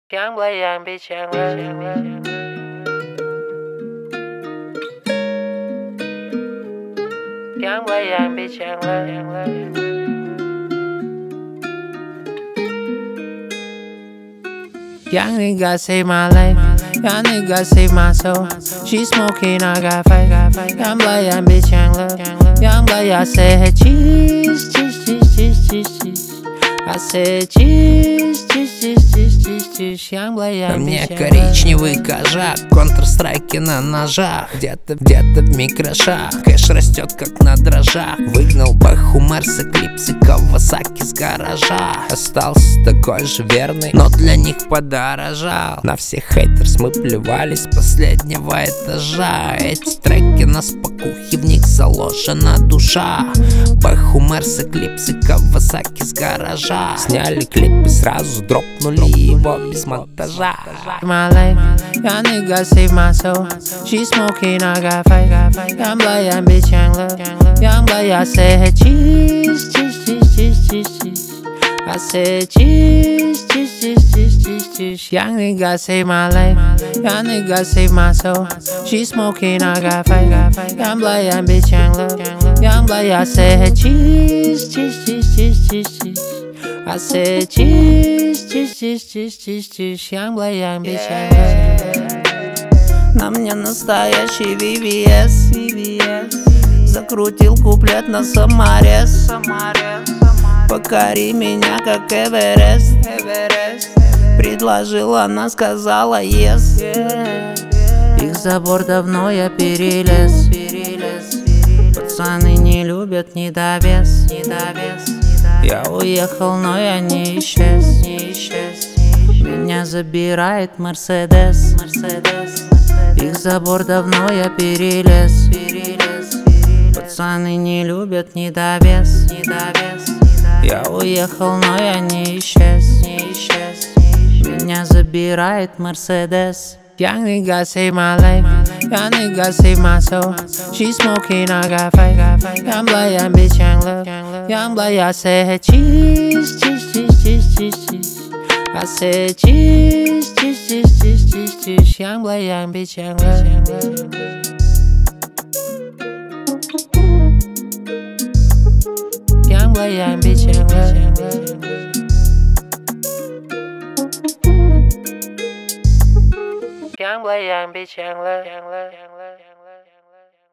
Youngboy, young bitch, young love. Youngboy, young bitch, young love. Young nigga save my life. Young nigga save my soul. She smoking, I got fight. Young boy, young bitch, young love. Young boy, I said cheese, cheese, cheese, cheese, cheese, cheese. I said cheese, cheese, cheese, cheese, cheese, cheese. Young boy, young bitch, young love. Коричневый кожак, Counter-Strike на ножах. Где-то в микрошах, кэш растет как на дрожжах. Выгнал Бэху, Мерс, Эклипс и Кавасаки с гаража. Остался такой же верный, но для них подорожал. На всех хейтерс мы плевались с последнего этажа. Эти треки на спокухе, в них заложена душа. Бэху, Мерс, Эклипс и Кавасаки с гаража. Сняли клип и сразу дропнули его без монтажа. My life, young nigga save my soul. She smoking, I got fight. Young boy, young bitch, young love. Young boy, I said cheese, cheese, cheese, cheese, cheese, cheese. I said cheese, cheese, cheese, cheese, cheese, cheese. Young nigga save my life. Young nigga save my soul. She smoking, I got fight. Young boy, young bitch, young love. Young boy, I said cheese, cheese, cheese, cheese, cheese, cheese. I said cheese, cheese, cheese, cheese, cheese, cheese. Young boy, young bitch, young love. На мне настоящий VVS. Закрутил куплет на саморез. Покори меня как Эверест. Предложила, она сказала yes. Их забор давно я перелез. Пацаны не любят недовес. Я уехал, но я не исчез. Меня забирает Мерседес. Их забор давно я перелез. Пацаны не любят недовес. Я уехал, но я не исчез. Меня забирает Мерседес. Young nigga save my life. Young nigga save my soul. She smoking, I got fight. Young boy, young bitch, young love. Young boy, I said cheese, cheese, cheese, cheese, cheese, cheese. I said cheese, cheese, cheese, cheese, cheese, cheese. Young boy, young bitch, young love. Young boy, young bitch, young love. Young boy, young bitch, young love.